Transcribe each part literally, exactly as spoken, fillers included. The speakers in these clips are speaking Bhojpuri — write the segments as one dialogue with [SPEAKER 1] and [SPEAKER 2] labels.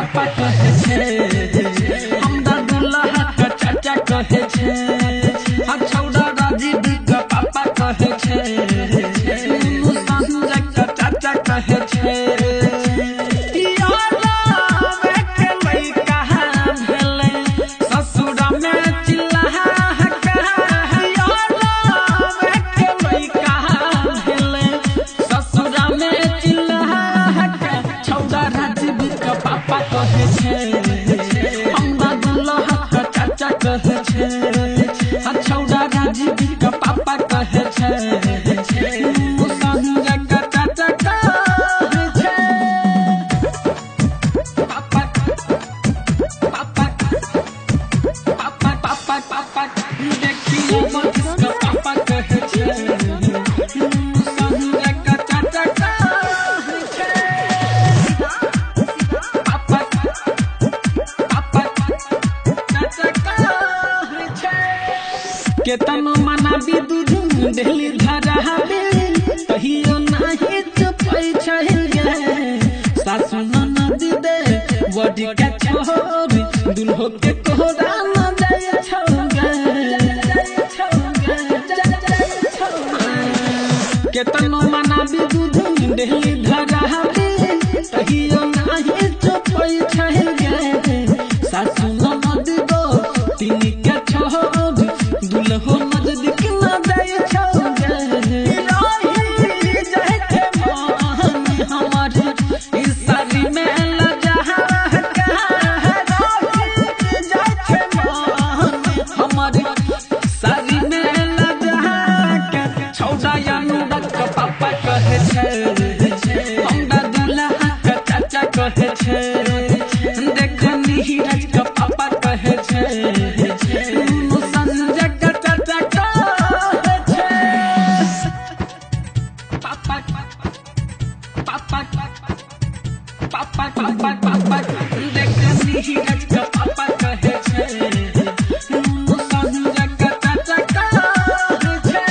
[SPEAKER 1] पापा कहे छे, हमरा दुल्हा का चाचा कहे छे, आ छौड़ा राजीव का पापा कहे छे, संजय का चाचा कहे छे। छौड़ा राजीव का पापा कहे छे, संजय का चाचा कहे छे। पापा पापा पापा पापा पापा देखियो किसका पापा कहे छे, संजय का चाचा कहे छे। पापा पापा चाचा कहे छे। केतनो मना भी दूध डेली धरा दे, कहियो नाही चुपै छै गे, सासु ननद दे बड़ी के छोरी, दुल्हो के कोहरा न जाय छौ गे। केतनो मना भी दूध डेली धरा दे, कहियो नाही चुपै छै गे, सासु ननद दो तीन के छोरी, दुल्हो नजदीक न जाय छौ गे। रही जाय के मान हमर ई सारी में लजा के, रही जाय के मान हमर सारी में लजा के। छौड़ा अनुराग का पापा कहे छे, हमरा दुल्हा का चाचा कहे छे, देख नीरज का पापा कहे छे, संजय का चाचा कहे छे। पापा पापा पापा पापा पापा देख नीरज का पापा कहे छे, संजय का चाचा कहे छे।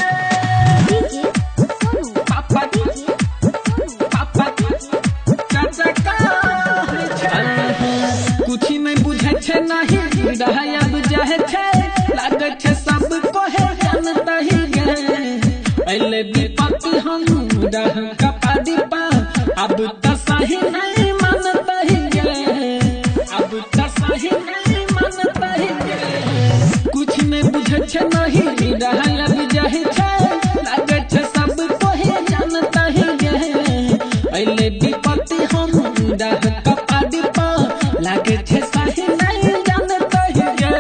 [SPEAKER 1] पापा पापा चाचा कहे छे। कुछ नहीं बुझे छे नहीं रहया बुझे छे, लागे छे सब कोहे जानता ही गे। पहले विपत्ति हम रह का पादी पा, अब त सही नहीं मानता ही गे, अब त सही नहीं मानता ही गे। कुछ नहीं बुझे छे नहीं रहया बुझे छे, लागे छे सब कोहे जानता ही गे। पहले विपत्ति हम रह का पादी पा, लागे छे सही नहीं जानता ही गे।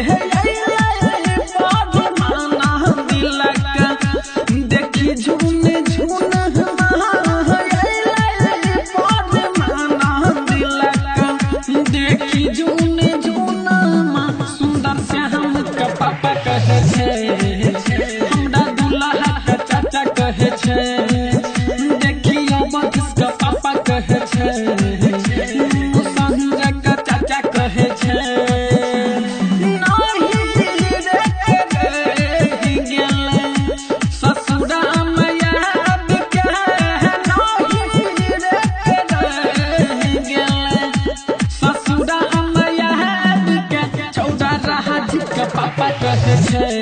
[SPEAKER 1] देखी झून झून देखी झून झून सुंदर श्याम का पापा कहे छे, हमरा दुल्हा का चाचा कहे छे, देखियो बख्श का पापा कहे छे, संजय का चाचा कहे छे। पापा कहे छे।